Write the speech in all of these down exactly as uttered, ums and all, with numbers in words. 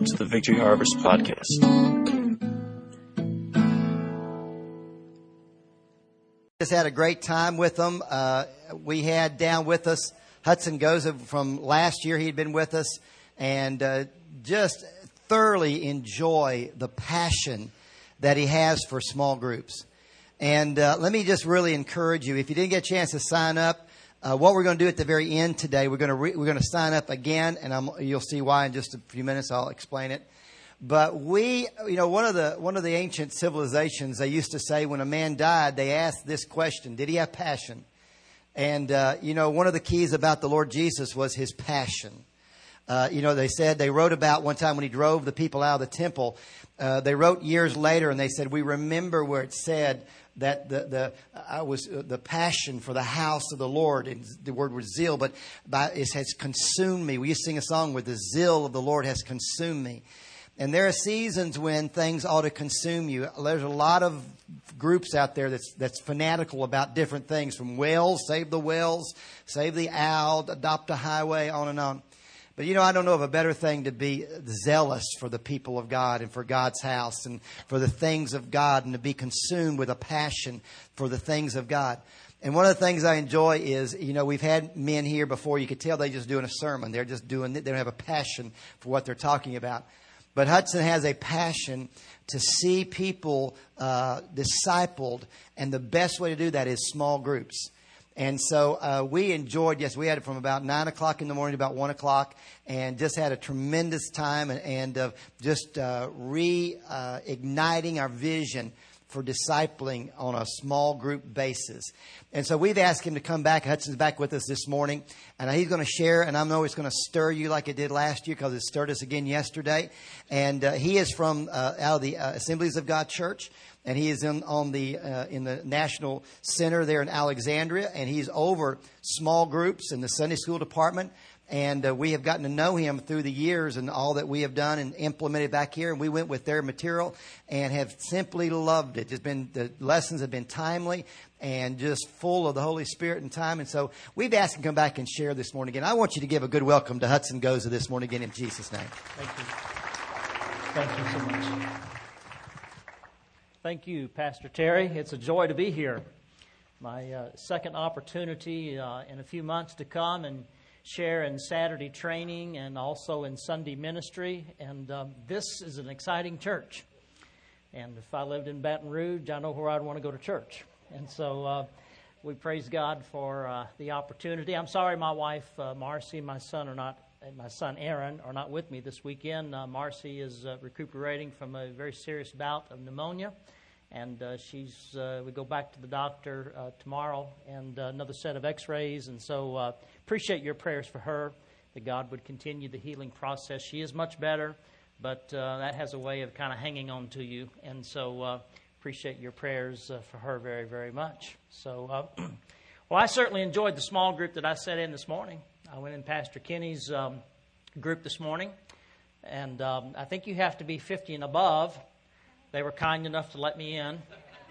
to the Victory Harvest Podcast. Just had a great time with them. Uh, we had down with us Hudson Goza from last year. He'd been with us, and uh, just thoroughly enjoy the passion that he has for small groups. And uh, let me just really encourage you, if you didn't get a chance to sign up, uh, what we're going to do at the very end today, we're going to re- we're going to sign up again, and I'm, you'll see why in just a few minutes. I'll explain it. But we, you know, one of the one of the ancient civilizations, they used to say when a man died, they asked this question: did he have passion? And uh, you know, one of the keys about the Lord Jesus was his passion. Uh, you know, they said, they wrote about one time when he drove the people out of the temple. Uh, they wrote years later, and they said, we remember where it said that the the I was uh, the passion for the house of the Lord, and the word was zeal, but by, it has consumed me. We used to sing a song where the zeal of the Lord has consumed me. And there are seasons when things ought to consume you. There's a lot of groups out there that's that's fanatical about different things, from whales, save the whales, save the owl, adopt a highway, on and on. But, you know, I don't know of a better thing to be zealous for the people of God and for God's house and for the things of God, and to be consumed with a passion for the things of God. And one of the things I enjoy is, you know, we've had men here before. You could tell they're just doing a sermon. They're just doing, they don't have a passion for what they're talking about. But Hudson has a passion to see people uh, discipled, and the best way to do that is small groups. And so uh, we enjoyed, yes, we had it from about nine o'clock in the morning to about one o'clock, and just had a tremendous time, and, and uh, just uh, reigniting uh, our vision for discipling on a small group basis. And so we've asked him to come back. Hudson's back with us this morning, and he's going to share, and I know it's going to stir you like it did last year, because it stirred us again yesterday. And uh, he is from uh, out of the uh, Assemblies of God Church, and he is in on the uh, in the National Center there in Alexandria, and he's over small groups in the Sunday school department. And uh, we have gotten to know him through the years and all that we have done and implemented back here. And we went with their material and have simply loved it. It's been, the lessons have been timely and just full of the Holy Spirit and time. And so we've asked him to come back and share this morning again. I want you to give a good welcome to Hudson Goza this morning again in Jesus' name. Thank you. Thank you so much. Thank you, Pastor Terry. It's a joy to be here. My uh, second opportunity uh, in a few months to come and share in Saturday training and also in Sunday ministry. And um, this is an exciting church. And if I lived in Baton Rouge, I know where I'd want to go to church. And so uh, we praise God for uh, the opportunity. I'm sorry my wife, uh, Marcy, and my son are not, and my son Aaron are not with me this weekend. Uh, Marcy is uh, recuperating from a very serious bout of pneumonia. And uh, she's uh, we go back to the doctor uh, tomorrow, and uh, another set of x-rays. And so uh, appreciate your prayers for her, that God would continue the healing process. She is much better, but uh, that has a way of kind of hanging on to you. And so uh, appreciate your prayers uh, for her very, very much. So, uh, well, I certainly enjoyed the small group that I sat in this morning. I went in Pastor Kenny's um, group this morning, and um, I think you have to be fifty and above. They were kind enough to let me in.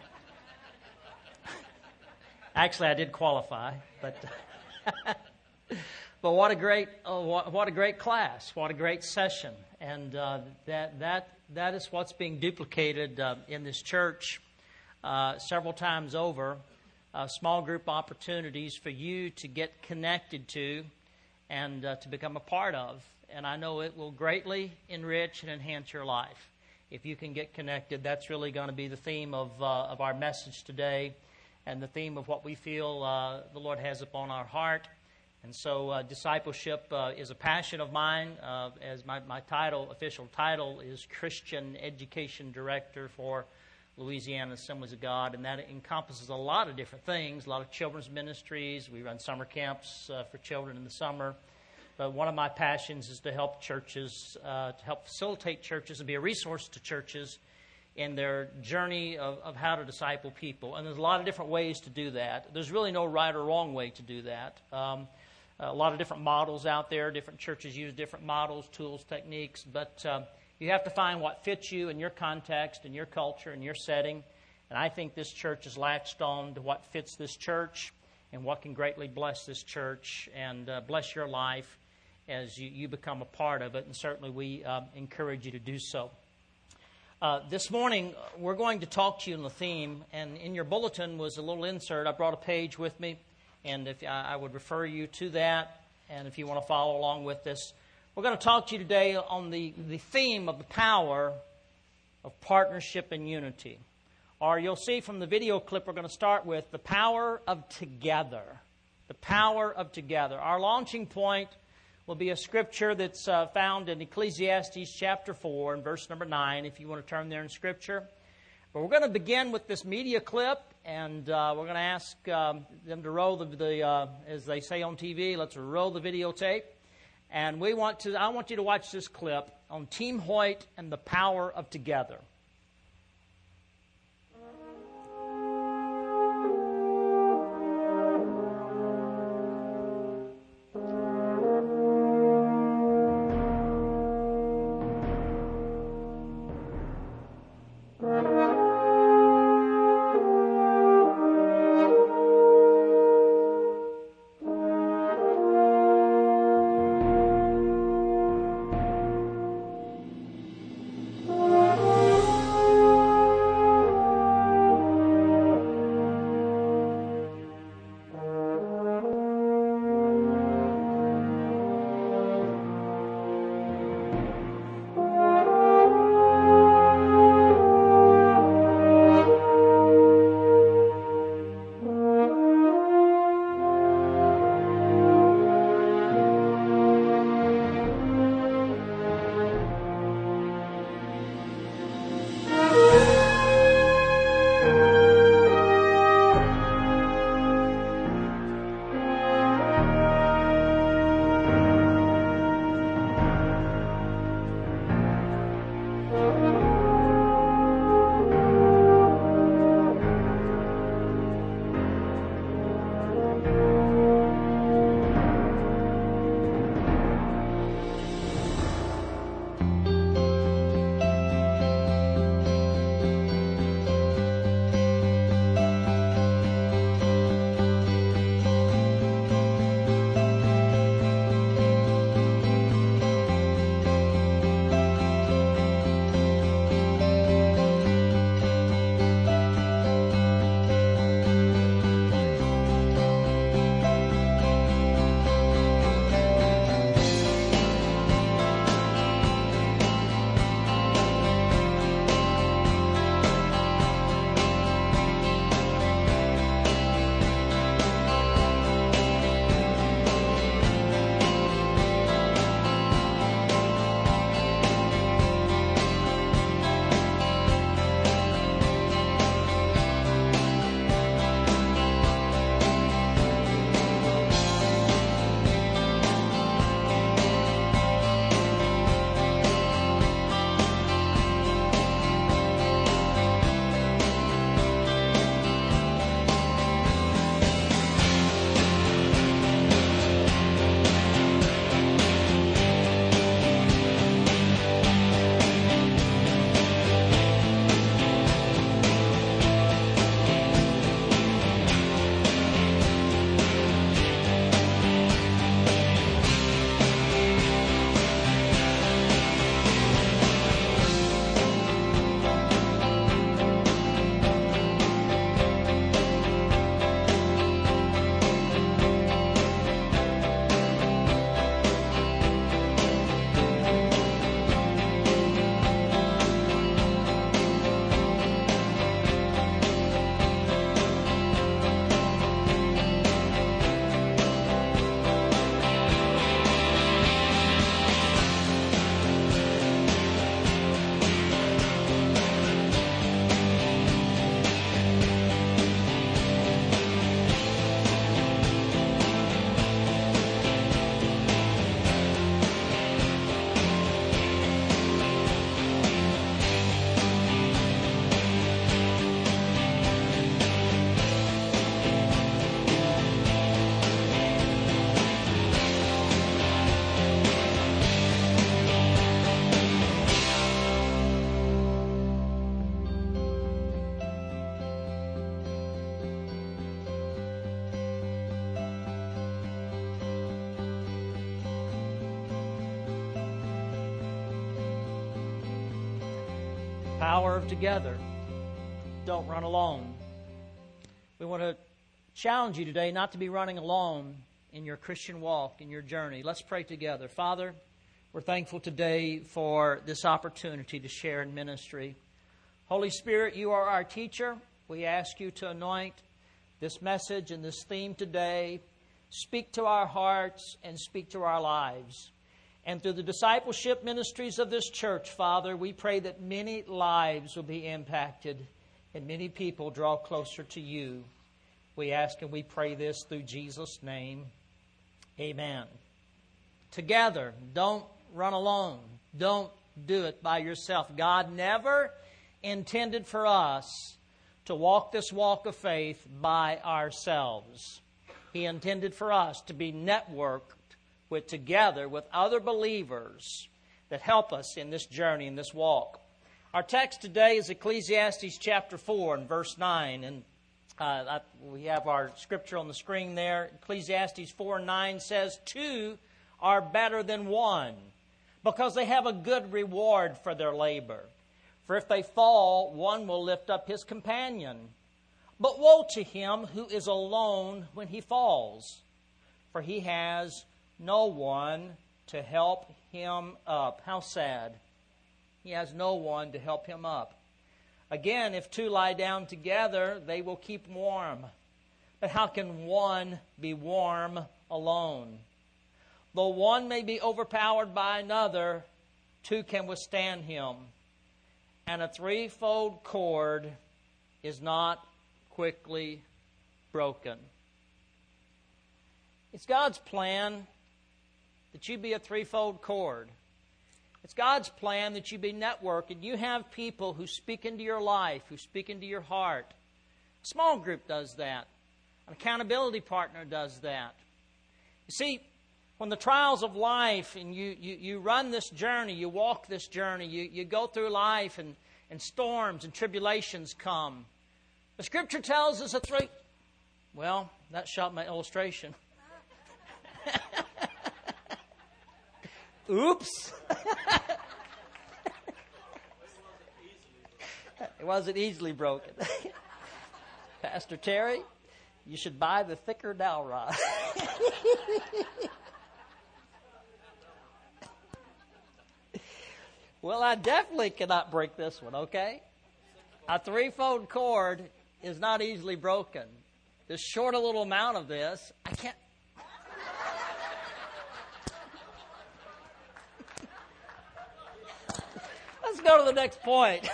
Actually, I did qualify, but but what a great oh, what, what a great class, what a great session, and uh, that that that is what's being duplicated uh, in this church uh, several times over. Uh, small group opportunities for you to get connected to and uh, to become a part of, and I know it will greatly enrich and enhance your life. If you can get connected, that's really going to be the theme of uh, of our message today, and the theme of what we feel uh, the Lord has upon our heart. And so uh, discipleship uh, is a passion of mine. Uh, as my, my title, official title, is Christian Education Director for Louisiana Assemblies of God, and that encompasses a lot of different things, a lot of children's ministries. We run summer camps uh, for children in the summer. But one of my passions is to help churches, uh, to help facilitate churches and be a resource to churches in their journey of, of how to disciple people. And there's a lot of different ways to do that. There's really no right or wrong way to do that. Um, a lot of different models out there. Different churches use different models, tools, techniques. But uh, you have to find what fits you in your context, in your culture, in your setting. And I think this church has latched on to what fits this church and what can greatly bless this church and uh, bless your life as you, you become a part of it, and certainly we um, encourage you to do so. Uh, this morning, we're going to talk to you on the theme, and in your bulletin was a little insert. I brought a page with me, and if I, I would refer you to that, and if you want to follow along with this. We're going to talk to you today on the, the theme of the power of partnership and unity. Or you'll see from the video clip we're going to start with the power of together. The power of together. Our launching point will be a scripture that's uh, found in Ecclesiastes chapter four and verse number nine, if you want to turn there in Scripture. But we're going to begin with this media clip, and uh, we're going to ask um, them to roll the, the uh, as they say on T V, let's roll the videotape. And we want to. I want you to watch this clip on Team Hoyt and the power of together. power of together. Don't run alone. We want to challenge you today not to be running alone in your Christian walk, in your journey. Let's pray together. Father, we're thankful today for this opportunity to share in ministry. Holy Spirit, you are our teacher. We ask you to anoint this message and this theme today. Speak to our hearts and speak to our lives. And through the discipleship ministries of this church, Father, we pray that many lives will be impacted and many people draw closer to you. We ask and we pray this through Jesus' name. Amen. Together, don't run alone. Don't do it by yourself. God never intended for us to walk this walk of faith by ourselves. He intended for us to be networked with together with other believers that help us in this journey, in this walk. Our text today is Ecclesiastes chapter four and verse nine. And uh, I, we have our scripture on the screen there. Ecclesiastes four and nine says, two are better than one, because they have a good reward for their labor. For if they fall, one will lift up his companion. But woe to him who is alone when he falls, for he has no one to help him up. How sad. He has no one to help him up. Again, if two lie down together, they will keep warm. But how can one be warm alone? Though one may be overpowered by another, two can withstand him. And a threefold cord is not quickly broken. It's God's plan that you be a threefold cord. It's God's plan that you be networked and you have people who speak into your life, who speak into your heart. A small group does that. An accountability partner does that. You see, when the trials of life and you, you, you run this journey, you walk this journey, you, you go through life and, and storms and tribulations come. The Scripture tells us a three... Well, that shot my illustration. Oops. It wasn't easily broken. Pastor Terry, you should buy the thicker dowel rod. Well, I definitely cannot break this one, okay? A threefold cord is not easily broken. This short a little amount of this, I can't. Let's go to the next point.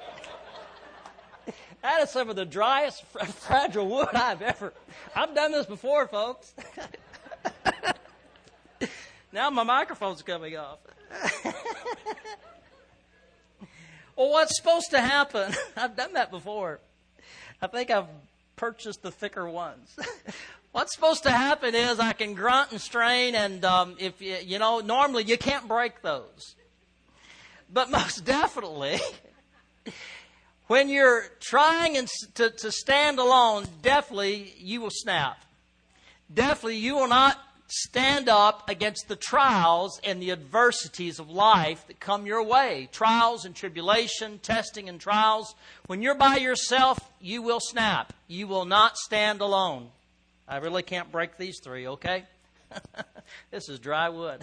That is some of the driest, fragile wood I've ever... I've done this before, folks. Now my microphone's coming off. Well, what's supposed to happen? I've done that before. I think I've purchased the thicker ones. What's supposed to happen is I can grunt and strain, and um, if you, you know, normally you can't break those. But most definitely, when you're trying and to, to stand alone, definitely you will snap. Definitely you will not stand up against the trials and the adversities of life that come your way. Trials and tribulation, testing and trials. When you're by yourself, you will snap. You will not stand alone. I really can't break these three, okay? This is dry wood.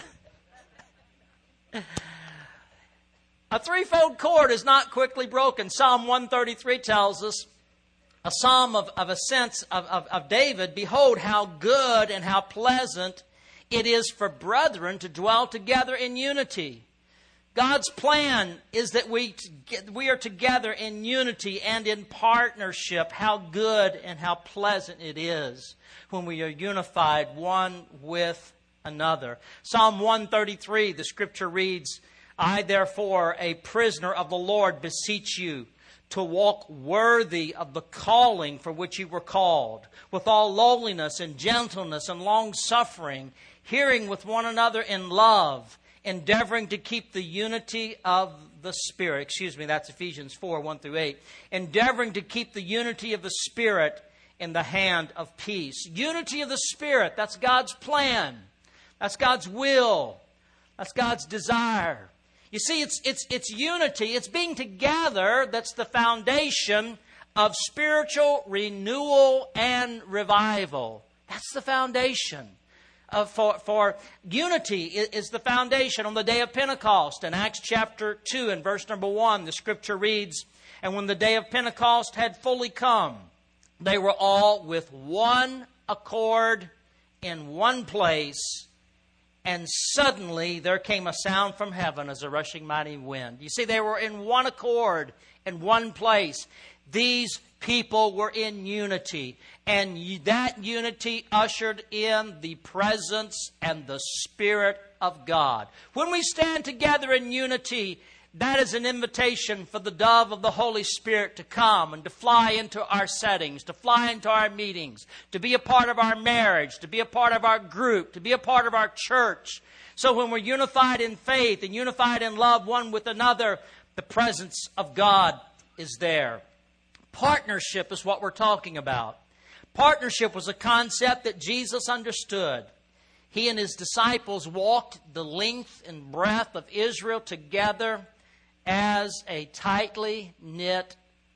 A threefold cord is not quickly broken. Psalm one thirty-three tells us, a psalm of, of a sense of, of, of David, behold how good and how pleasant it is for brethren to dwell together in unity. God's plan is that we, we are together in unity and in partnership. How good and how pleasant it is when we are unified one with another. Psalm one thirty-three, the scripture reads, I therefore, a prisoner of the Lord, beseech you, to walk worthy of the calling for which you were called, with all lowliness and gentleness and long-suffering, hearing with one another in love, endeavoring to keep the unity of the Spirit. Excuse me, that's Ephesians four, one through eight. Endeavoring to keep the unity of the Spirit in the hand of peace. Unity of the Spirit, that's God's plan. That's God's will. That's God's desire. You see, it's, it's, it's unity. It's being together that's the foundation of spiritual renewal and revival. That's the foundation. Uh, for, for unity is, is the foundation. On the day of Pentecost, in Acts chapter two and verse number one, the scripture reads, "And when the day of Pentecost had fully come, they were all with one accord in one place, and suddenly there came a sound from heaven as a rushing mighty wind." You see, they were in one accord, in one place. These people were in unity, and that unity ushered in the presence and the Spirit of God. When we stand together in unity, that is an invitation for the dove of the Holy Spirit to come and to fly into our settings, to fly into our meetings, to be a part of our marriage, to be a part of our group, to be a part of our church. So when we're unified in faith and unified in love one with another, the presence of God is there. Partnership is what we're talking about. Partnership was a concept that Jesus understood. He and his disciples walked the length and breadth of Israel together as a tightly knit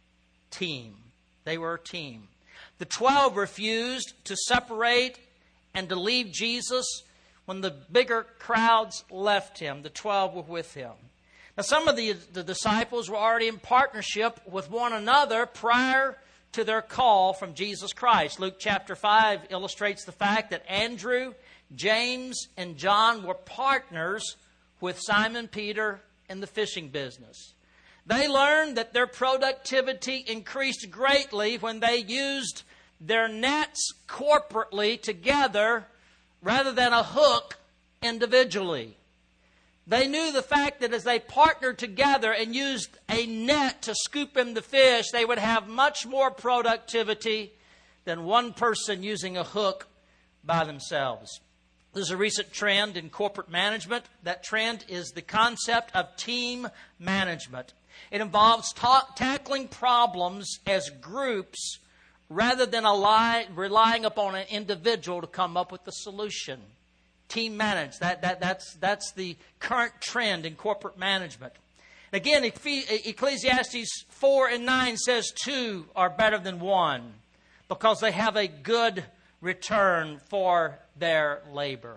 team. They were a team. The twelve refused to separate and to leave Jesus. When the bigger crowds left him, the twelve were with him. Now, some of the, the disciples were already in partnership with one another prior to their call from Jesus Christ. Luke chapter five illustrates the fact that Andrew, James, and John were partners with Simon Peter in the fishing business. They learned that their productivity increased greatly when they used their nets corporately together rather than a hook individually. They knew the fact that as they partnered together and used a net to scoop in the fish, they would have much more productivity than one person using a hook by themselves. There's a recent trend in corporate management. That trend is the concept of team management. It involves ta- tackling problems as groups rather than ally- relying upon an individual to come up with the solution. Team manage. That, that, that's, that's the current trend in corporate management. Again, Ecclesiastes four and nine says two are better than one because they have a good return for their labor.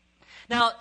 Now,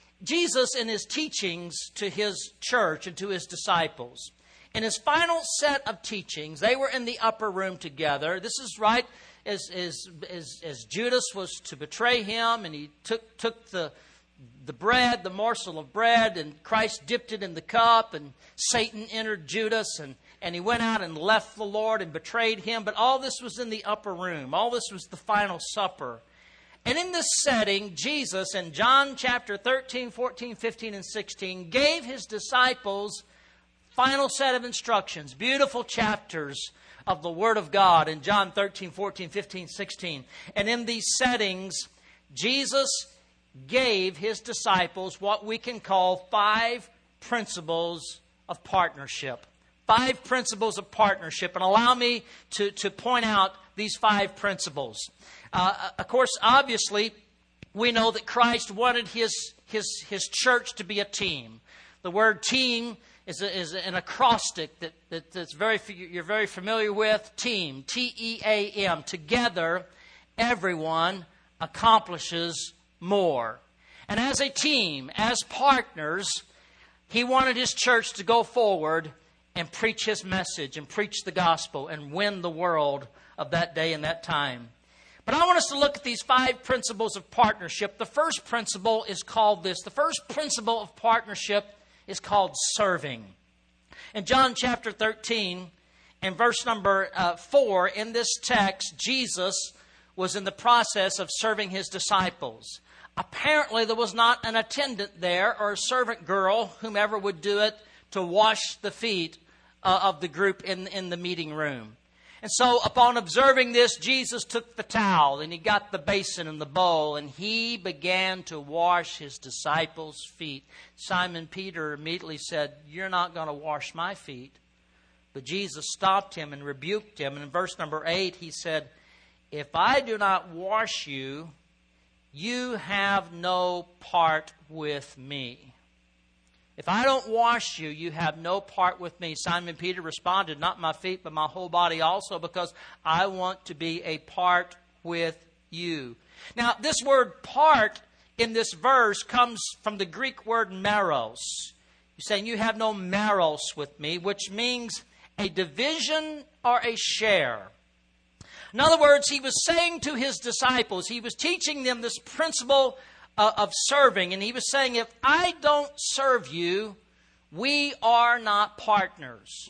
Jesus in his teachings to his church and to his disciples, in his final set of teachings, they were in the upper room together. This is right as, as, as, as Judas was to betray him, and he took, took the, the bread, the morsel of bread, and Christ dipped it in the cup, and Satan entered Judas, and, and he went out and left the Lord and betrayed him. But all this was in the upper room. All this was the final supper. And in this setting, Jesus in John chapter thirteen, fourteen, fifteen, and sixteen gave his disciples final set of instructions, beautiful chapters of the Word of God in John thirteen, fourteen, fifteen, sixteen. And in these settings, Jesus gave his disciples what we can call five principles of partnership. Five principles of partnership. And allow me to, to point out these five principles. Uh, of course, obviously, we know that Christ wanted his, his, his church to be a team. The word team is, a, is an acrostic that, that that's very you're very familiar with. Team, T E A M. Together, everyone accomplishes more. And as a team, as partners, he wanted his church to go forward and preach his message and preach the gospel and win the world of that day and that time. But I want us to look at these five principles of partnership. The first principle is called this. The first principle of partnership is called serving. In John chapter thirteen and verse number uh, four, in this text, Jesus was in the process of serving his disciples. Apparently, there was not an attendant there or a servant girl, whomever would do it, to wash the feet uh, of the group in, in the meeting room. And so upon observing this, Jesus took the towel and he got the basin and the bowl and he began to wash his disciples' feet. Simon Peter immediately said, "You're not going to wash my feet." But Jesus stopped him and rebuked him. And in verse number eight, he said, "If I do not wash you, you have no part with me." If I don't wash you, you have no part with me. Simon Peter responded, not my feet, but my whole body also, because I want to be a part with you. Now, this word part in this verse comes from the Greek word meros. You're saying you have no meros with me, which means a division or a share. In other words, he was saying to his disciples, he was teaching them this principle uh, of serving. And he was saying, if I don't serve you, we are not partners.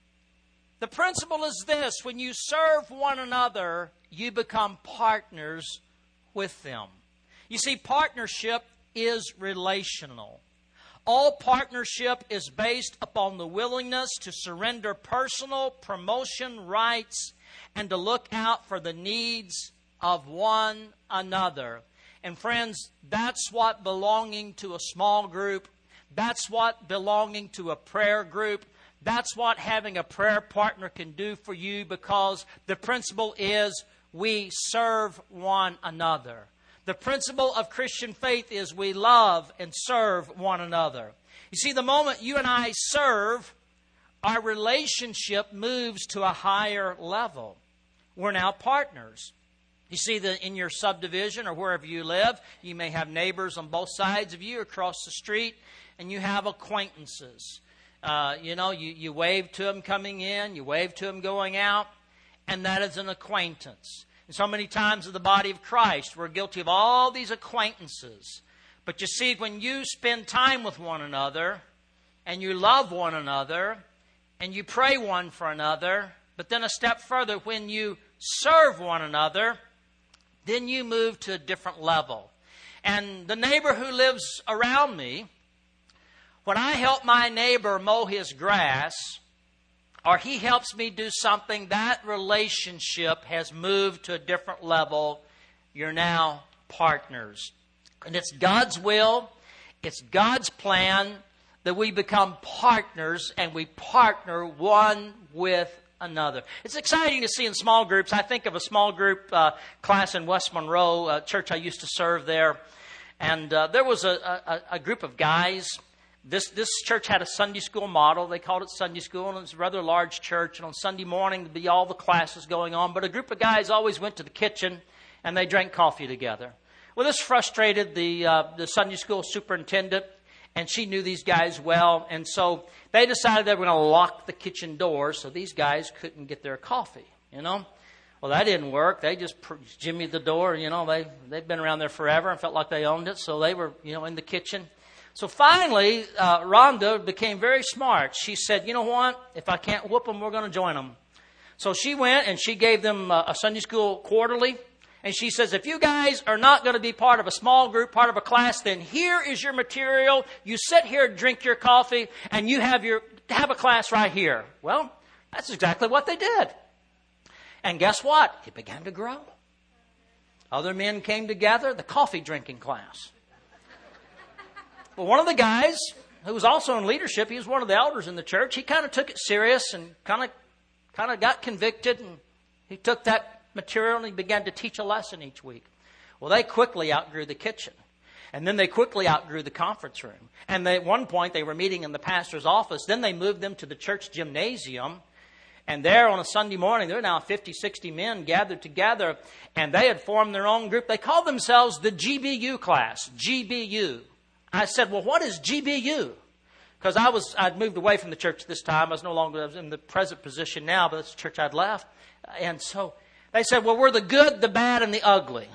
The principle is this: when you serve one another, you become partners with them. You see, partnership is relational. All partnership is based upon the willingness to surrender personal promotion rights and to look out for the needs of one another. And friends, that's what belonging to a small group, that's what belonging to a prayer group, that's what having a prayer partner can do for you, because the principle is we serve one another. The principle of Christian faith is we love and serve one another. You see, the moment you and I serve, our relationship moves to a higher level. We're now partners. You see, that in your subdivision or wherever you live, you may have neighbors on both sides of you across the street, and you have acquaintances. Uh, you know, you, you wave to them coming in, you wave to them going out, and that is an acquaintance. And so many times in the body of Christ, we're guilty of all these acquaintances. But you see, when you spend time with one another, and you love one another, and you pray one for another, but then a step further, when you serve one another, then you move to a different level. And the neighbor who lives around me, when I help my neighbor mow his grass, or he helps me do something, that relationship has moved to a different level. You're now partners. And it's God's will, it's God's plan that we become partners, and we partner one with another. It's exciting to see in small groups. I think of a small group uh, class in West Monroe, a church I used to serve there. And uh, there was a, a, a group of guys. This this church had a Sunday school model. They called it Sunday school, and it was a rather large church. And on Sunday morning, there'd be all the classes going on. But a group of guys always went to the kitchen, and they drank coffee together. Well, this frustrated the uh, the Sunday school superintendent, and she knew these guys well. And so they decided they were going to lock the kitchen door so these guys couldn't get their coffee, you know. Well, that didn't work. They just jimmied the door. You know, they, they'd been around there forever and felt like they owned it. So they were, you know, in the kitchen. So finally, uh, Rhonda became very smart. She said, you know what? If I can't whoop them, we're going to join them. So she went and she gave them a Sunday school quarterly. And she says, if you guys are not going to be part of a small group, part of a class, then here is your material. You sit here, drink your coffee, and you have your have a class right here. Well, that's exactly what they did. And guess what? It began to grow. Other men came together, the coffee drinking class. Well, one of the guys who was also in leadership, he was one of the elders in the church, he kind of took it serious and kind of kind of got convicted, and he took that material and he began to teach a lesson each week. Well, they quickly outgrew the kitchen. And then they quickly outgrew the conference room. And they, at one point, they were meeting in the pastor's office. Then they moved them to the church gymnasium. And there on a Sunday morning, there are now fifty, sixty men gathered together. And they had formed their own group. They called themselves the G B U class, G B U. I said, well, what is G B U? Because I was, I'd moved away from the church this time. I was no longer I was in the present position now, but it's the church I'd left. And so they said, well, we're the good, the bad, and the ugly.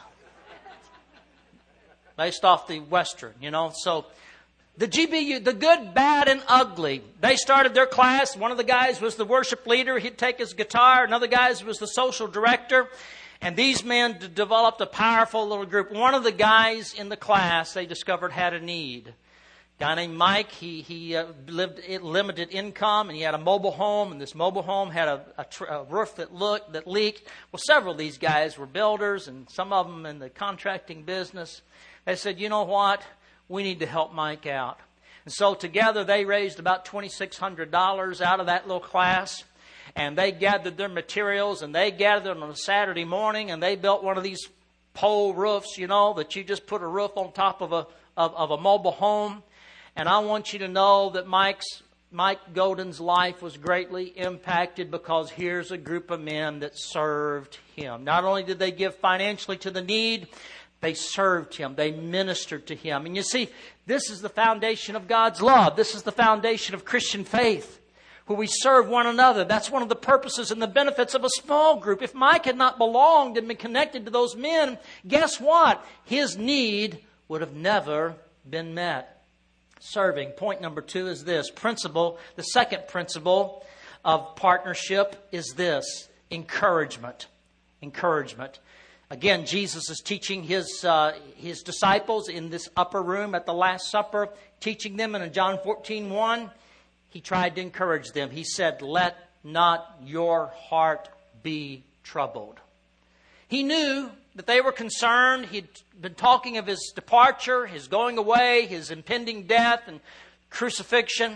Based off the Western, you know. So the G B U, the good, bad, and ugly. They started their class. One of the guys was the worship leader. He'd take his guitar. Another guy was the social director. And these men d- developed a powerful little group. One of the guys in the class they discovered had a need. A guy named Mike, he he uh, lived in limited income, and he had a mobile home, and this mobile home had a, a, tr- a roof that looked that leaked. Well, several of these guys were builders, and some of them in the contracting business. They said, you know what? We need to help Mike out. And so together they raised about twenty-six hundred dollars out of that little class. And they gathered their materials, and they gathered on a Saturday morning, and they built one of these pole roofs, you know, that you just put a roof on top of a of, of a mobile home. And I want you to know that Mike's Mike Golden's life was greatly impacted because here's a group of men that served him. Not only did they give financially to the need, they served him. They ministered to him. And you see, this is the foundation of God's love. This is the foundation of Christian faith, where we serve one another. That's one of the purposes and the benefits of a small group. If Mike had not belonged and been connected to those men, guess what? His need would have never been met. Serving. Point number two is this. Principle, the second principle of partnership is this. Encouragement. Encouragement. Again, Jesus is teaching his uh, his disciples in this upper room at the Last Supper, teaching them. And in John fourteen one, he tried to encourage them. He said, "Let not your heart be troubled." He knew that they were concerned. He'd been talking of his departure, his going away, his impending death and crucifixion.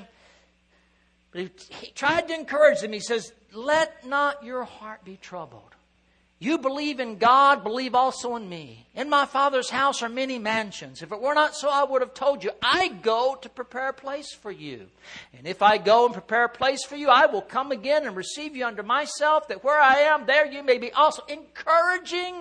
But he, he tried to encourage them. He says, "Let not your heart be troubled. You believe in God, believe also in me. In my Father's house are many mansions. If it were not so, I would have told you. I go to prepare a place for you. And if I go and prepare a place for you, I will come again and receive you unto myself, that where I am, there you may be also." Encouraging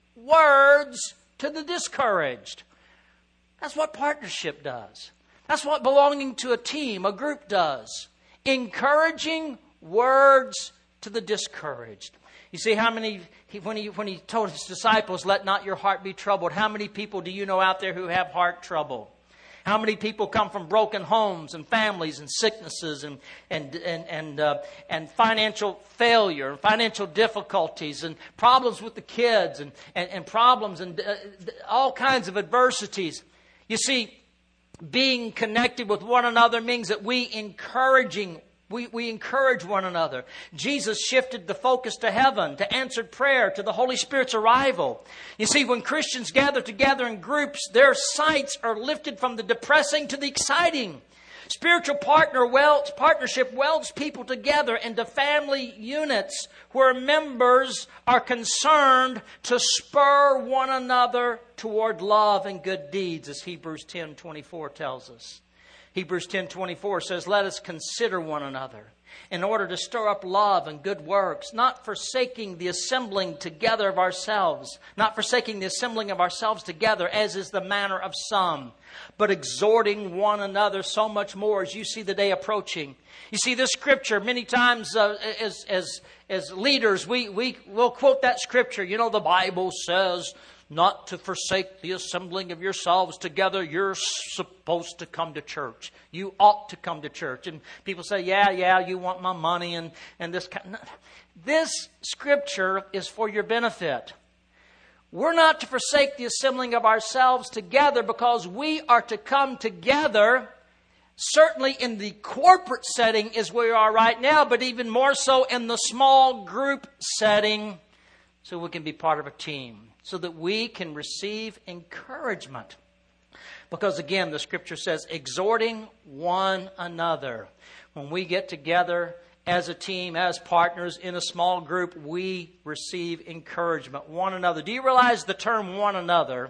words to the discouraged. That's what partnership does. That's what belonging to a team, a group does. Encouraging words to the discouraged. You see how many, he, when he when he told his disciples, "Let not your heart be troubled," how many people do you know out there who have heart trouble? How many people come from broken homes and families and sicknesses and and and and, uh, and financial failure and financial difficulties and problems with the kids and, and, and problems and uh, all kinds of adversities. You see, being connected with one another means that we encouraging We, we encourage one another. Jesus shifted the focus to heaven, to answered prayer, to the Holy Spirit's arrival. You see, when Christians gather together in groups, their sights are lifted from the depressing to the exciting. Spiritual partner welds, partnership welds people together into family units where members are concerned to spur one another toward love and good deeds, as Hebrews ten twenty-four tells us. Hebrews ten twenty-four says, "Let us consider one another in order to stir up love and good works, not forsaking the assembling together of ourselves, not forsaking the assembling of ourselves together, as is the manner of some, but exhorting one another so much more as you see the day approaching." You see, this scripture, many times uh, as as as leaders, we, we will quote that scripture. You know, the Bible says not to forsake the assembling of yourselves together. You're supposed to come to church. You ought to come to church. And people say, yeah, yeah, you want my money and, and this kind. This scripture is for your benefit. We're not to forsake the assembling of ourselves together because we are to come together, certainly in the corporate setting is where we are right now, but even more so in the small group setting, so we can be part of a team, so that we can receive encouragement. Because again, the scripture says, exhorting one another. When we get together as a team, as partners in a small group, we receive encouragement. One another. Do you realize the term one another?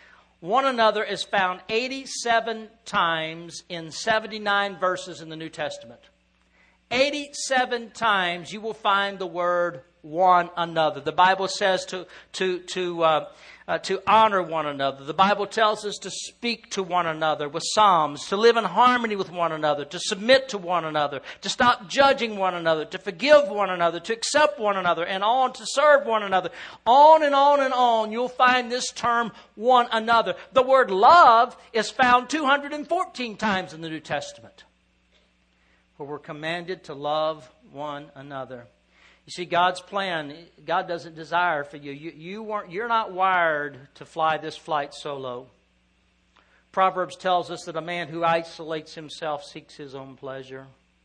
One another is found eighty-seven times in seventy-nine verses in the New Testament. eighty-seven times you will find the word one another. The Bible says to to to uh, uh, to honor one another. The Bible tells us to speak to one another with psalms, to live in harmony with one another, to submit to one another, to stop judging one another, to forgive one another, to accept one another, and on to serve one another. On and on and on, you'll find this term one another. The word love is found two hundred fourteen times in the New Testament, where we're commanded to love one another. You see, God's plan, God doesn't desire for you. You, you weren't, you're not wired to fly this flight solo. Proverbs tells us that a man who isolates himself seeks his own pleasure.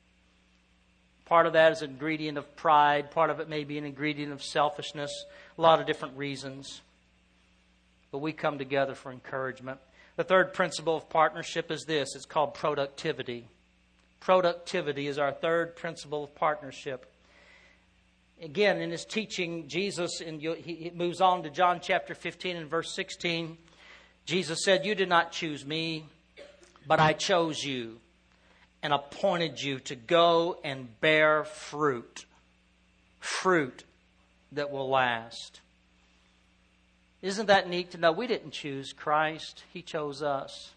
Part of that is an ingredient of pride. Part of it may be an ingredient of selfishness. A lot of different reasons. But we come together for encouragement. The third principle of partnership is this. It's called productivity. Productivity is our third principle of partnership. Again, in his teaching, Jesus, and he moves on to John chapter fifteen and verse sixteen. Jesus said, "You did not choose me, But I chose you and appointed you to go and bear fruit. Fruit that will last. Isn't that neat to know? We didn't choose Christ. He chose us.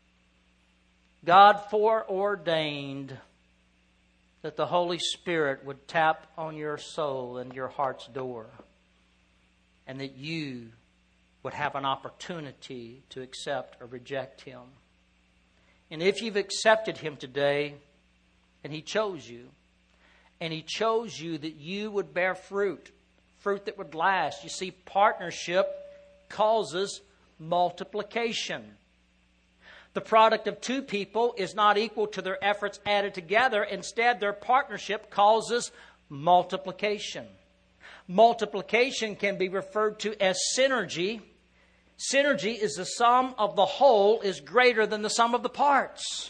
God foreordained that the Holy Spirit would tap on your soul and your heart's door, and that you would have an opportunity to accept or reject Him. And if you've accepted Him today, and He chose you, and He chose you that you would bear fruit, fruit that would last. You see, partnership causes multiplication. The product of two people is not equal to their efforts added together. Instead, their partnership causes multiplication. Multiplication can be referred to as synergy. Synergy is the sum of the whole is greater than the sum of the parts.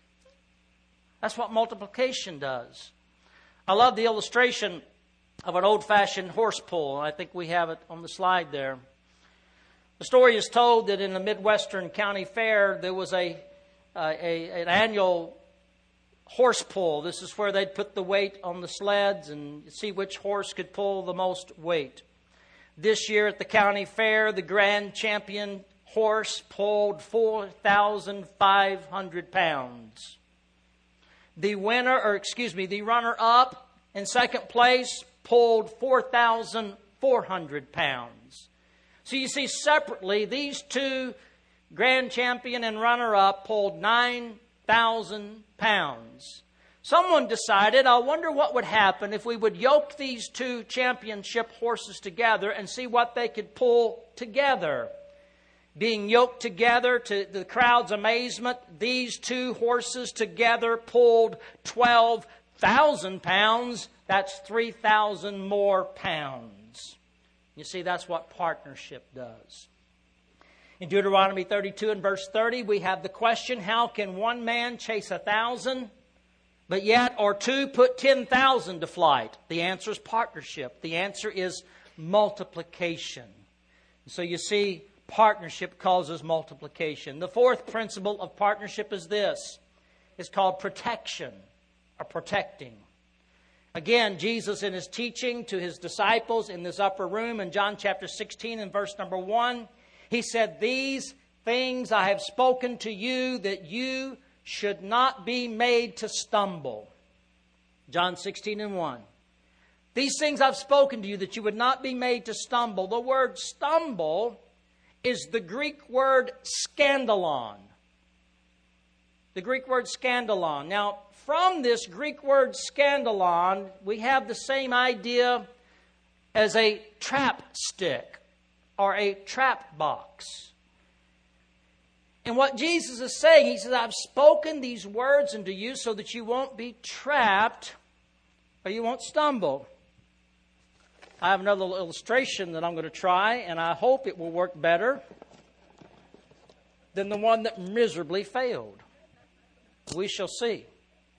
That's what multiplication does. I love the illustration of an old-fashioned horse pull. I think we have it on the slide there. The story is told that in the Midwestern County Fair, there was a, uh, a an annual horse pull. This is where they'd put the weight on the sleds and see which horse could pull the most weight. This year at the county fair, the grand champion horse pulled four thousand five hundred pounds. The winner, or excuse me, the runner-up in second place pulled four thousand four hundred pounds. So you see, separately, these two, grand champion and runner-up, pulled nine thousand pounds. Someone decided, I wonder what would happen if we would yoke these two championship horses together and see what they could pull together. Being yoked together, to the crowd's amazement, these two horses together pulled twelve thousand pounds. That's three thousand more pounds. You see, that's what partnership does. In Deuteronomy thirty-two and verse thirty, we have the question, how can one man chase a thousand, but yet, or two, put ten thousand to flight? The answer is partnership. The answer is multiplication. So you see, partnership causes multiplication. The fourth principle of partnership is this. It's called protection, or protecting. Again, Jesus in His teaching to His disciples in this upper room in John chapter sixteen and verse number one, He said, these things I have spoken to you that you should not be made to stumble. John sixteen and one. These things I've spoken to you that you would not be made to stumble. The word stumble is the Greek word scandalon. The Greek word scandalon. Now, from this Greek word scandalon, we have the same idea as a trap stick or a trap box. And what Jesus is saying, He says, I've spoken these words unto you so that you won't be trapped or you won't stumble. I have another little illustration that I'm going to try, and I hope it will work better than the one that miserably failed. We shall see.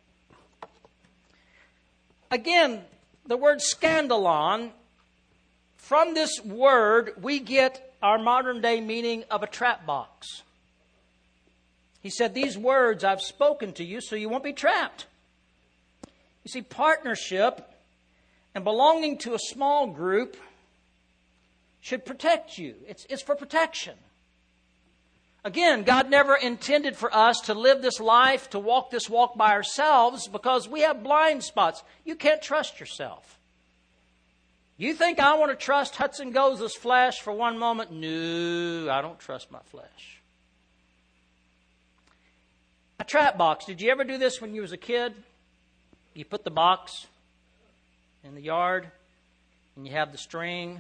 Again, the word scandalon, from this word, we get our modern day meaning of a trap box. He said, these words I've spoken to you so you won't be trapped. You see, partnership and belonging to a small group should protect you. It's, it's for protection. Again, God never intended for us to live this life, to walk this walk by ourselves, because we have blind spots. You can't trust yourself. You think I want to trust Hudson Goza's flesh for one moment? No, I don't trust my flesh. A trap box. Did you ever do this when you was a kid? You put the box in the yard, and you have the string,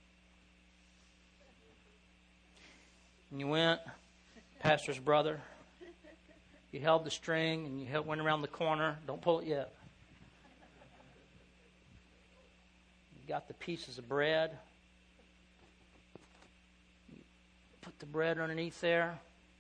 and you went, pastor's brother, you held the string, and you held, went around the corner. Don't pull it yet. You got the pieces of bread. You put the bread underneath there.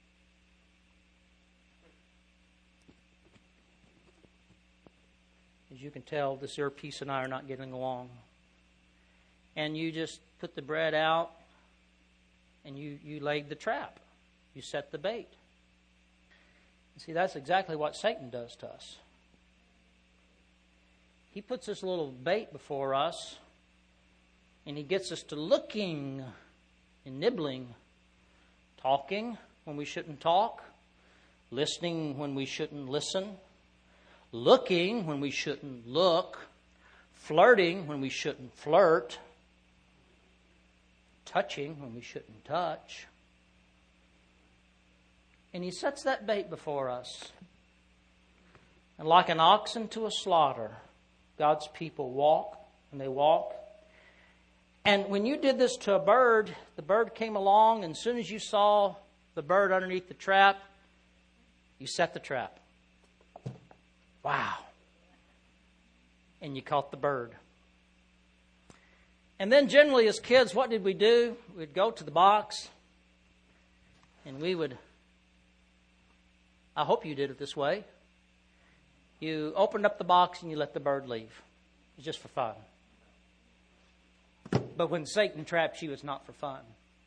As you can tell, this earpiece and I are not getting along. And you just put the bread out, and you, you laid the trap. You set the bait. See, that's exactly what Satan does to us. He puts this little bait before us, and he gets us to looking and nibbling, talking when we shouldn't talk, listening when we shouldn't listen, looking when we shouldn't look, flirting when we shouldn't flirt, touching when we shouldn't touch. And he sets that bait before us. And like an oxen to a slaughter, God's people walk, and they walk. And when you did this to a bird, the bird came along, and as soon as you saw the bird underneath the trap, you set the trap. Wow. And you caught the bird. And then generally as kids, what did we do? We'd go to the box, and we would, I hope you did it this way. You opened up the box and you let the bird leave. It was just for fun. But when Satan traps you, it's not for fun.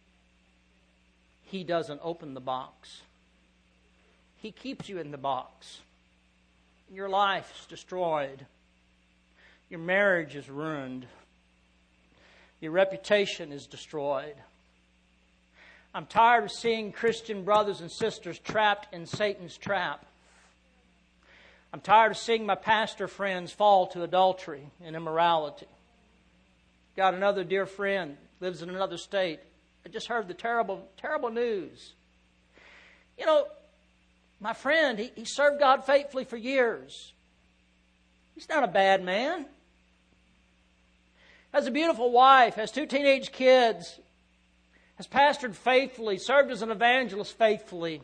He doesn't open the box. He keeps you in the box. Your life's destroyed. Your marriage is ruined. Your reputation is destroyed. I'm tired of seeing Christian brothers and sisters trapped in Satan's trap. I'm tired of seeing my pastor friends fall to adultery and immorality. Got another dear friend, lives in another state. I just heard the terrible, terrible news. You know, my friend, he, he served God faithfully for years. He's not a bad man. Has a beautiful wife, has two teenage kids, has pastored faithfully, served as an evangelist faithfully.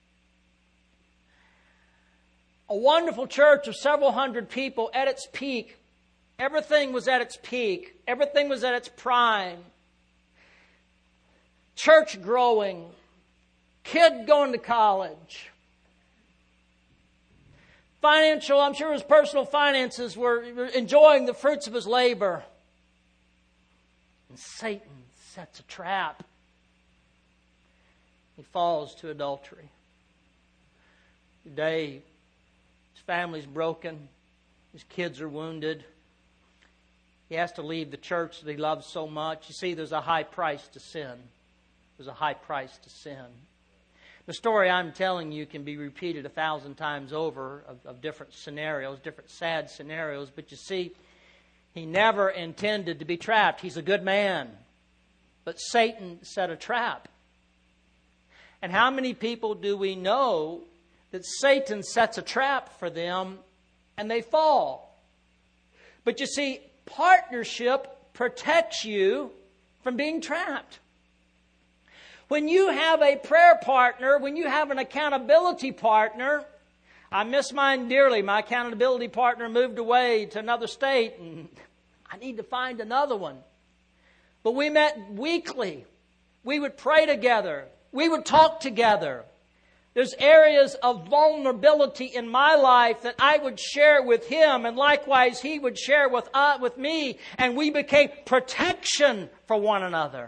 A wonderful church of several hundred people at its peak. Everything was at its peak. Everything was at its prime. Church growing. Kid going to college. Financial, I'm sure his personal finances were enjoying the fruits of his labor. And Satan sets a trap. He falls to adultery. Today, his family's broken. His kids are wounded. He has to leave the church that he loves so much. You see, there's a high price to sin. There's a high price to sin. The story I'm telling you can be repeated a thousand times over of, of different scenarios, different sad scenarios. But you see, he never intended to be trapped. He's a good man. But Satan set a trap. And how many people do we know that Satan sets a trap for them and they fall? But you see, partnership protects you from being trapped. When you have a prayer partner, when you have an accountability partner, I miss mine dearly. My accountability partner moved away to another state, and I need to find another one. But we met weekly. We would pray together. We would talk together. There's areas of vulnerability in my life that I would share with him, and likewise he would share with uh, with me, and we became protection for one another.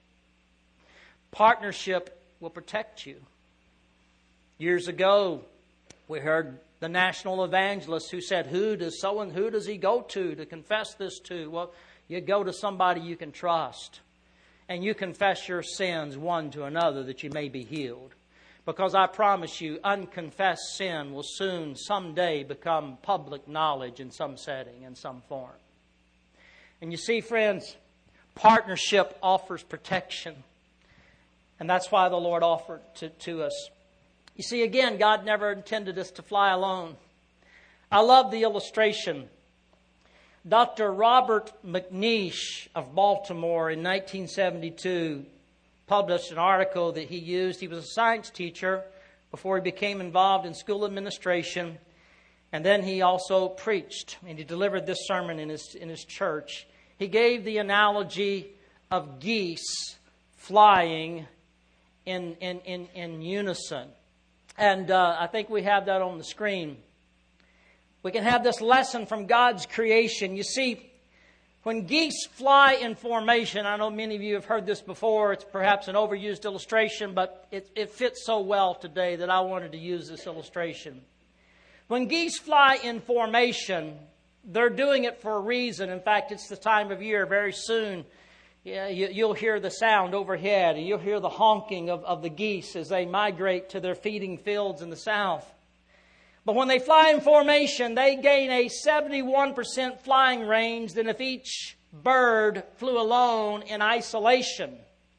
Partnership will protect you. Years ago, we heard the national evangelist who said, "Who does so and who does he go to to confess this to?" Well, you go to somebody you can trust, and you confess your sins one to another that you may be healed. Because I promise you, unconfessed sin will soon, someday, become public knowledge in some setting, in some form. And you see, friends, partnership offers protection. And that's why the Lord offered to, to us. You see, again, God never intended us to fly alone. I love the illustration. Doctor Robert McNeish of Baltimore in nineteen seventy-two published an article that he used. He was a science teacher before he became involved in school administration. And then he also preached, and he delivered this sermon in his, in his church. He gave the analogy of geese flying in, in, in, in unison. And uh, I think we have that on the screen. We can have this lesson from God's creation. You see, When geese fly in formation, I know many of you have heard this before. It's perhaps an overused illustration, but it, it fits so well today that I wanted to use this illustration. When geese fly in formation, they're doing it for a reason. In fact, it's the time of year. Very soon, yeah, you, you'll hear the sound overhead, and you'll hear the honking of, of the geese as they migrate to their feeding fields in the south. But when they fly in formation, they gain a seventy-one percent flying range than if each bird flew alone in isolation.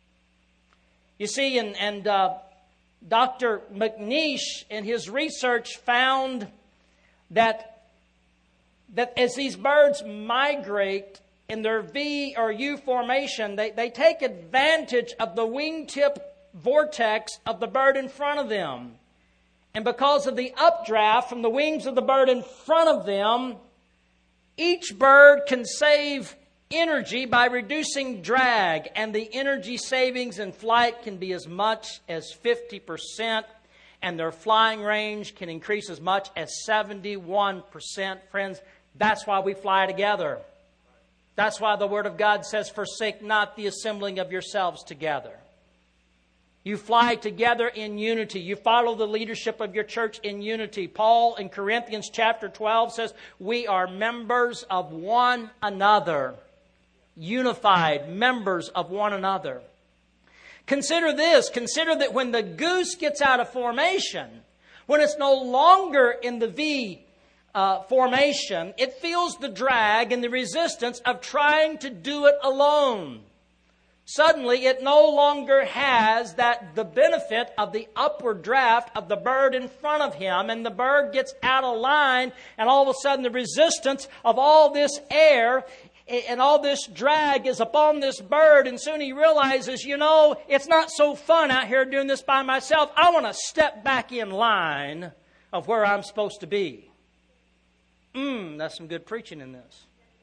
You see, and, and uh, Doctor McNeish in his research found that, that as these birds migrate in their V or U formation, they, they take advantage of the wingtip vortex of the bird in front of them. And because of the updraft from the wings of the bird in front of them, each bird can save energy by reducing drag. And the energy savings in flight can be as much as fifty percent. And their flying range can increase as much as seventy-one percent. Friends, that's why we fly together. That's why the Word of God says, forsake not the assembling of yourselves together. You fly together in unity. You follow the leadership of your church in unity. Paul in Corinthians chapter twelve says, we are members of one another. Unified members of one another. Consider this. Consider that when the goose gets out of formation, when it's no longer in the V uh, formation, it feels the drag and the resistance of trying to do it alone. Suddenly, it no longer has that the benefit of the upward draft of the bird in front of him, and the bird gets out of line, and all of a sudden the resistance of all this air and all this drag is upon this bird, and soon he realizes, you know, it's not so fun out here doing this by myself. I want to step back in line of where I'm supposed to be. Mmm, that's some good preaching in this.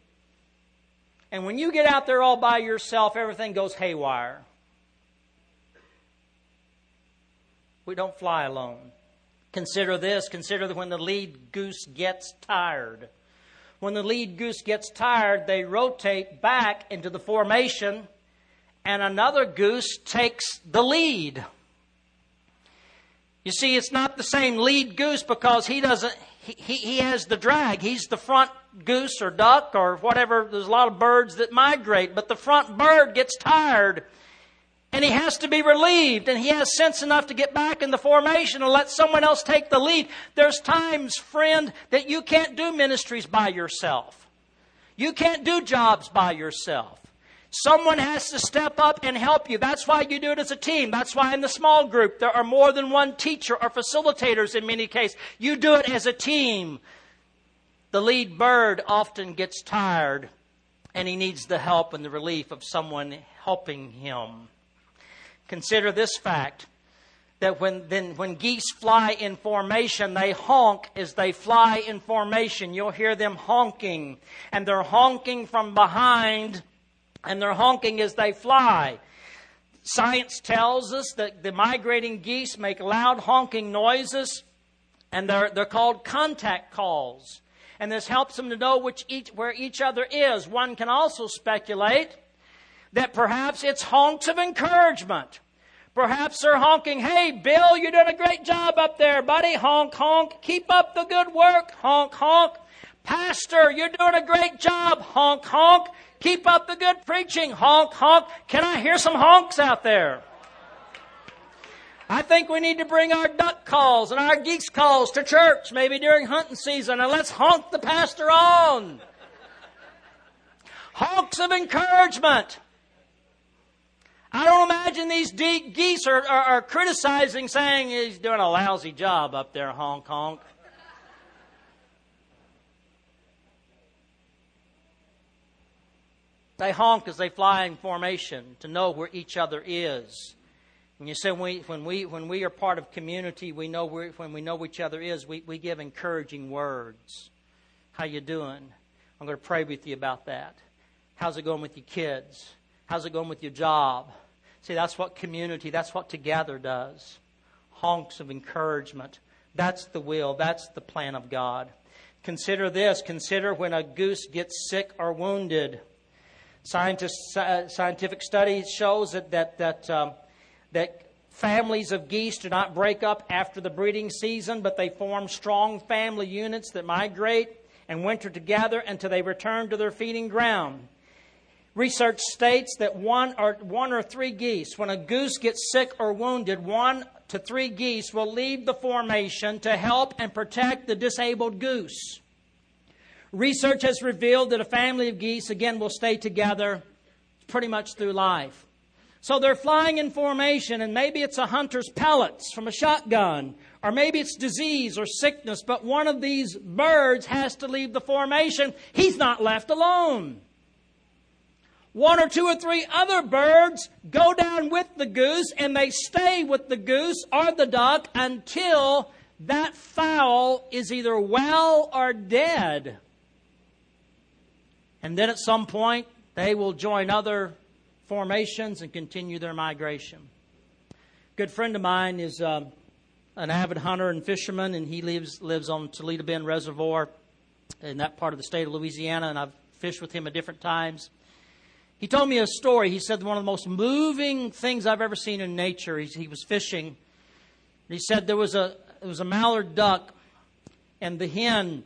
And when you get out there all by yourself, everything goes haywire. We don't fly alone. Consider this. Consider that when the lead goose gets tired. When the lead goose gets tired, they rotate back into the formation, and another goose takes the lead. You see, it's not the same lead goose because he doesn't, he, he, he has the drag. He's the front goose or duck or whatever. There's a lot of birds that migrate, but the front bird gets tired and he has to be relieved, and he has sense enough to get back in the formation and let someone else take the lead. There's times, friend, that you can't do ministries by yourself. You can't do jobs by yourself. Someone has to step up and help you. That's why you do it as a team. That's why in the small group there are more than one teacher or facilitators in many cases. You do it as a team. The lead bird often gets tired, and he needs the help and the relief of someone helping him. Consider this fact, that when then when geese fly in formation, they honk as they fly in formation. You'll hear them honking, and they're honking from behind, and they're honking as they fly. Science tells us that the migrating geese make loud honking noises, and they're they're called contact calls. And this helps them to know which each where each other is. One can also speculate that perhaps it's honks of encouragement. Perhaps they're honking, hey, Bill, you're doing a great job up there, buddy. Honk, honk. Keep up the good work. Honk, honk. Pastor, you're doing a great job. Honk, honk. Keep up the good preaching. Honk, honk. Can I hear some honks out there? I think we need to bring our duck calls and our geese calls to church, maybe during hunting season, and let's honk the pastor on. Honks of encouragement. I don't imagine these de- geese are, are, are criticizing, saying he's doing a lousy job up there, honk, honk. They honk as they fly in formation to know where each other is. When you say when we when we when we are part of community, we know where, when we know where each other is, we, we give encouraging words. How you doing? I'm going to pray with you about that. How's it going with your kids? How's it going with your job? See, that's what community, that's what together does. Honks of encouragement. That's the will. That's the plan of God. Consider this. Consider when a goose gets sick or wounded. Scientists, uh, scientific study shows that that that, um, that families of geese do not break up after the breeding season, but they form strong family units that migrate and winter together until they return to their feeding ground. Research states that one or one or three geese, when a goose gets sick or wounded, one to three geese will leave the formation to help and protect the disabled goose. Research has revealed that a family of geese, again, will stay together pretty much through life. So they're flying in formation, and maybe it's a hunter's pellets from a shotgun, or maybe it's disease or sickness, but one of these birds has to leave the formation. He's not left alone. One or two or three other birds go down with the goose, and they stay with the goose or the duck until that fowl is either well or dead. And then at some point, they will join other formations and continue their migration. A good friend of mine is um, an avid hunter and fisherman, and he lives lives on Toledo Bend Reservoir in that part of the state of Louisiana, and I've fished with him at different times. He told me a story. He said one of the most moving things I've ever seen in nature. He, he was fishing. He said there was a there was a mallard duck, and the hen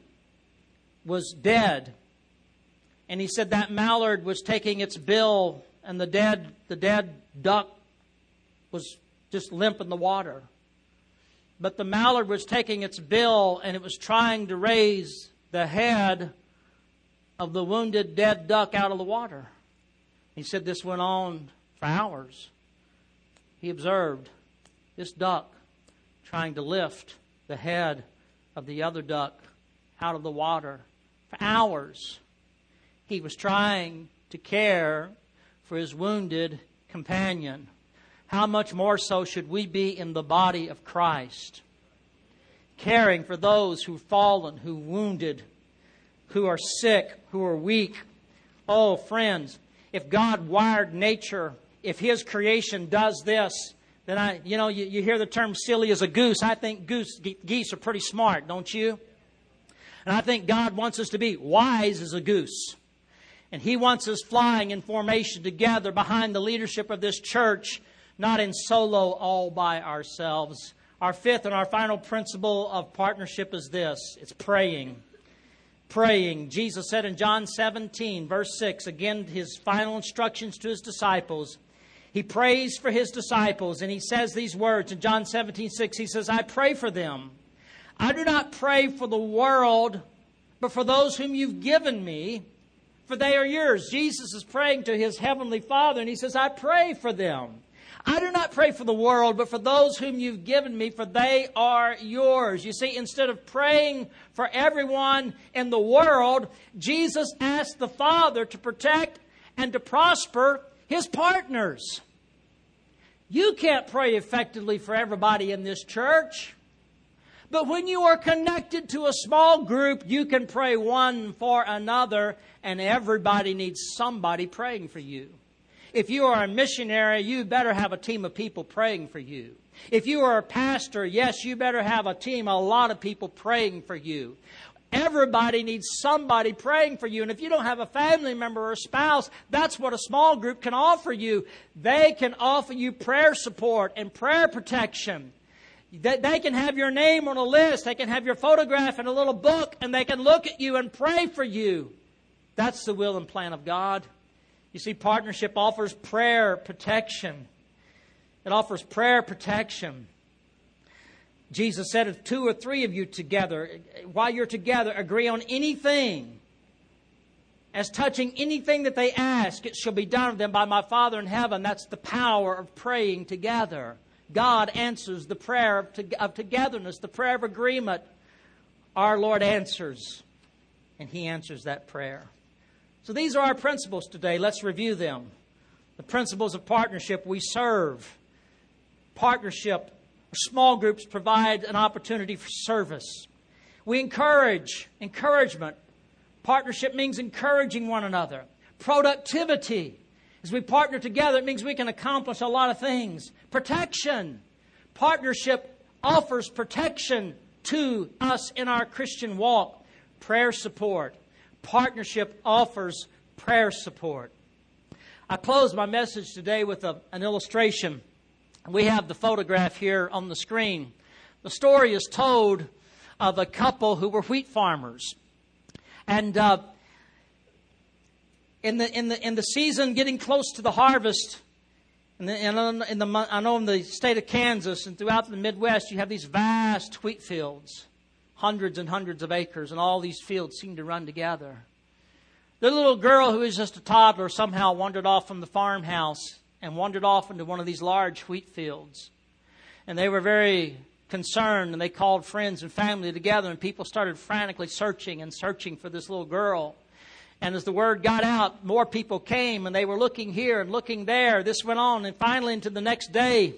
was dead. And he said that mallard was taking its bill, and the dead the dead duck was just limp in the water. But the mallard was taking its bill, and it was trying to raise the head of the wounded dead duck out of the water. He said this went on for hours. He observed this duck trying to lift the head of the other duck out of the water for hours. He was trying to care for his wounded companion. How much more so should we be in the body of Christ? Caring for those who've fallen, who wounded, who are sick, who are weak. Oh, friends, if God wired nature, if His creation does this, then I, you know, you, you hear the term silly as a goose. I think goose, geese are pretty smart, don't you? And I think God wants us to be wise as a goose. And He wants us flying in formation together behind the leadership of this church, not in solo all by ourselves. Our fifth and our final principle of partnership is this. It's praying. Praying. Jesus said in John seventeen, verse six, again, His final instructions to His disciples. He prays for His disciples, and He says these words in John seventeen, six. He says, I pray for them. I do not pray for the world, but for those whom you've given me, for they are yours. Jesus is praying to His heavenly Father, and He says, I pray for them. I do not pray for the world, but for those whom you've given me, for they are yours. You see, instead of praying for everyone in the world, Jesus asked the Father to protect and to prosper His partners. You can't pray effectively for everybody in this church. But when you are connected to a small group, you can pray one for another, and everybody needs somebody praying for you. If you are a missionary, you better have a team of people praying for you. If you are a pastor, yes, you better have a team, a lot of people praying for you. Everybody needs somebody praying for you. And if you don't have a family member or a spouse, that's what a small group can offer you. They can offer you prayer support and prayer protection. They can have your name on a list. They can have your photograph in a little book, and they can look at you and pray for you. That's the will and plan of God. You see, partnership offers prayer protection. It offers prayer protection. Jesus said, if two or three of you together, while you're together, agree on anything, as touching anything that they ask, it shall be done of them by my Father in heaven. That's the power of praying together. God answers the prayer of, to- of togetherness, the prayer of agreement. Our Lord answers, and He answers that prayer. So these are our principles today. Let's review them. The principles of partnership. We serve. Partnership, small groups provide an opportunity for service. We encourage. Encouragement. Partnership means encouraging one another. Productivity. As we partner together, it means we can accomplish a lot of things. Protection. Partnership offers protection to us in our Christian walk. Prayer support. Partnership offers prayer support. I close my message today with a, an illustration. We have the photograph here on the screen. The story is told of a couple who were wheat farmers. And uh, in the in the in the season getting close to the harvest, in the, in the I know in the state of Kansas and throughout the Midwest, you have these vast wheat fields, hundreds and hundreds of acres, and all these fields seem to run together. The little girl who was just a toddler somehow wandered off from the farmhouse and wandered off into one of these large wheat fields. And they were very concerned, and they called friends and family together, and people started frantically searching and searching for this little girl. And as the word got out, more people came, and they were looking here and looking there. This went on, and finally into the next day,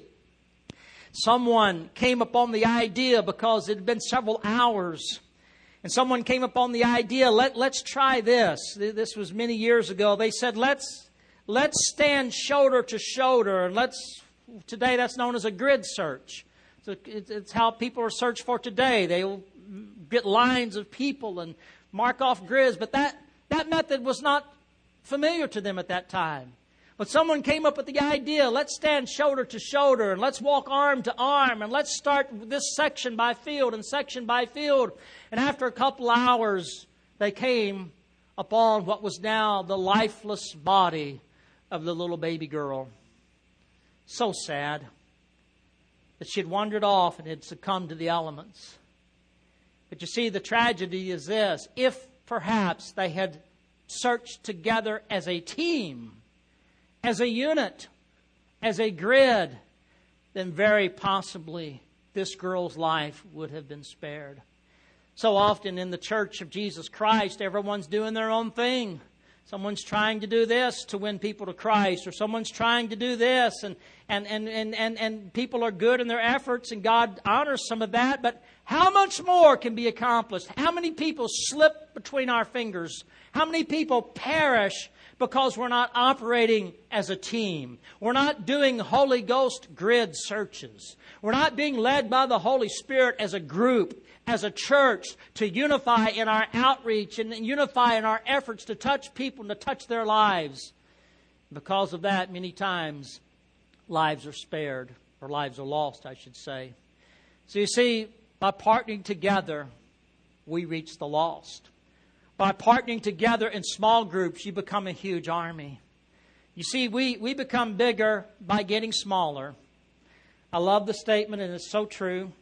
someone came upon the idea, because it had been several hours, and someone came upon the idea, Let, let's try this. This was many years ago. They said, let's let's stand shoulder to shoulder, and let's, today that's known as a grid search. So it's how people are searched for today. They'll get lines of people and mark off grids, but that, that method was not familiar to them at that time. But someone came up with the idea, let's stand shoulder to shoulder, and let's walk arm to arm, and let's start this section by field and section by field. And after a couple hours, they came upon what was now the lifeless body of the little baby girl. So sad that she had wandered off and had succumbed to the elements. But you see, the tragedy is this. If perhaps they had searched together as a team, as a unit, as a grid, then very possibly this girl's life would have been spared. So often in the Church of Jesus Christ, everyone's doing their own thing. Someone's trying to do this to win people to Christ, or someone's trying to do this, and and and and and, and people are good in their efforts, and God honors some of that. But how much more can be accomplished? How many people slip between our fingers? How many people perish because we're not operating as a team? We're not doing Holy Ghost grid searches. We're not being led by the Holy Spirit as a group, as a church, to unify in our outreach and unify in our efforts to touch people and to touch their lives. Because of that, many times, lives are spared, or lives are lost, I should say. So you see, by partnering together, we reach the lost. By partnering together in small groups, you become a huge army. You see, we, we become bigger by getting smaller. I love the statement, and it's so true.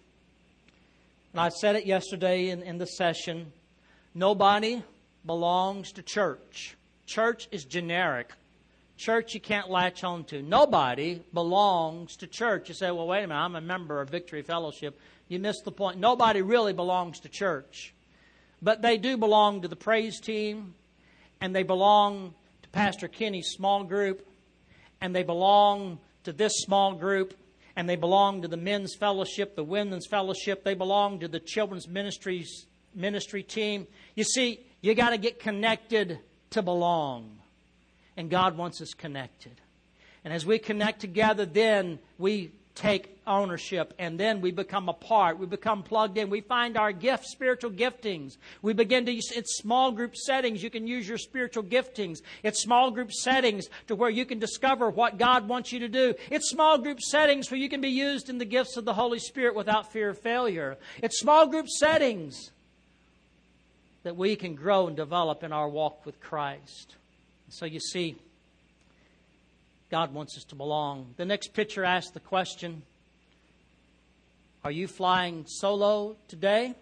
And I said it yesterday in, in the session. Nobody belongs to church. Church is generic. Church you can't latch on to. Nobody belongs to church. You say, well, wait a minute, I'm a member of Victory Fellowship. You missed the point. Nobody really belongs to church. But they do belong to the praise team, and they belong to Pastor Kenny's small group, and they belong to this small group, and they belong to the men's fellowship, the women's fellowship. They belong to the children's ministries ministry team. You see, you got to get connected to belong. And God wants us connected. And as we connect together, then we take ownership, and then we become a part. We become plugged in. We find our gifts, spiritual giftings. We begin to use, it's small group settings. You can use your spiritual giftings. It's small group settings to where you can discover what God wants you to do. It's small group settings where you can be used in the gifts of the Holy Spirit without fear of failure. It's small group settings that we can grow and develop in our walk with Christ. So you see, God wants us to belong. The next picture asks the question, are you flying solo today?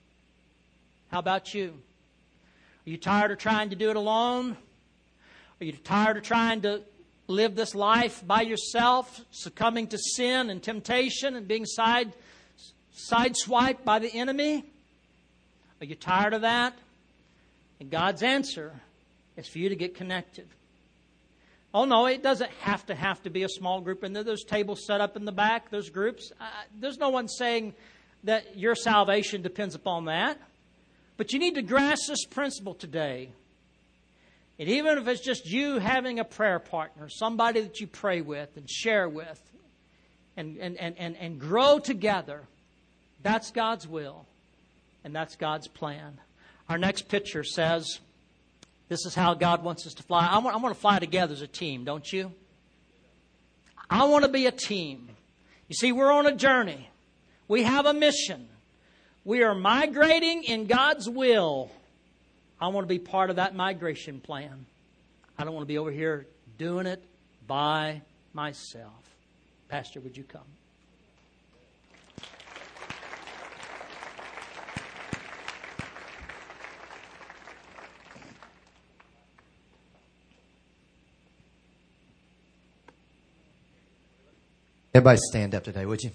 How about you? Are you tired of trying to do it alone? Are you tired of trying to live this life by yourself, succumbing to sin and temptation and being side sideswiped by the enemy? Are you tired of that? And God's answer is for you to get connected. Oh, no, it doesn't have to have to be a small group. And there's tables set up in the back, there's groups. Uh, there's no one saying that your salvation depends upon that. But you need to grasp this principle today. And even if it's just you having a prayer partner, somebody that you pray with and share with and, and, and, and, and grow together, that's God's will and that's God's plan. Our next picture says, This is how God wants us to fly. I want, I want to fly together as a team, don't you? I want to be a team. You see, we're on a journey. We have a mission. We are migrating in God's will. I want to be part of that migration plan. I don't want to be over here doing it by myself. Pastor, would you come? Everybody stand up today, would you?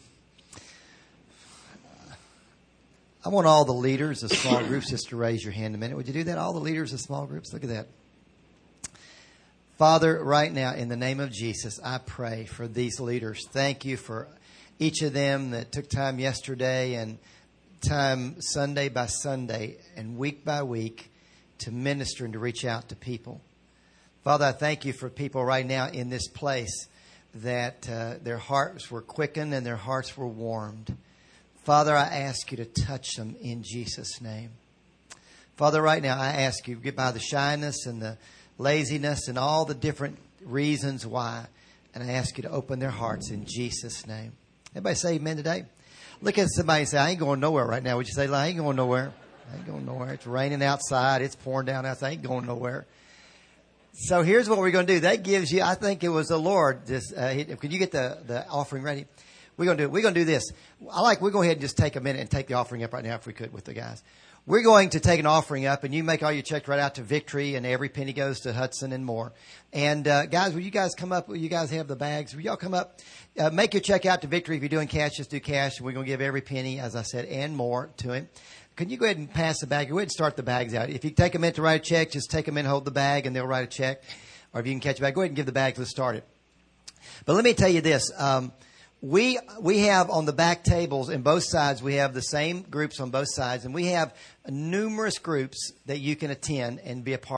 I want all the leaders of small groups just to raise your hand a minute. Would you do that? All the leaders of small groups? Look at that. Father, right now, in the name of Jesus, I pray for these leaders. Thank you for each of them that took time yesterday and time Sunday by Sunday and week by week to minister and to reach out to people. Father, I thank you for people right now in this place that uh, their hearts were quickened and their hearts were warmed. Father, I ask you to touch them in Jesus' name. Father, right now, I ask you to get by the shyness and the laziness and all the different reasons why. And I ask you to open their hearts in Jesus' name. Everybody say amen today? Look at somebody and say, I ain't going nowhere right now. Would you say, I ain't going nowhere? I ain't going nowhere. It's raining outside. It's pouring down outside. I ain't going nowhere. So here's what we're going to do. That gives you, I think it was the Lord. Just, uh, could you get the, the offering ready? We're going to do We're going to do this. I like, we'll go ahead and just take a minute and take the offering up right now if we could with the guys. We're going to take an offering up, and you make all your checks right out to Victory, and every penny goes to Hudson and more. And uh, guys, will you guys come up? Will you guys have the bags? Will y'all come up? Uh, make your check out to Victory. If you're doing cash, just do cash. We're going to give every penny, as I said, and more to him. Can you go ahead and pass the bag? Go ahead and start the bags out. If you take a minute to write a check, just take a minute, hold the bag, and they'll write a check. Or if you can catch a bag, go ahead and give the bag. Let's start it. But let me tell you this. Um, we we have on the back tables in both sides, we have the same groups on both sides. And we have numerous groups that you can attend and be a part of.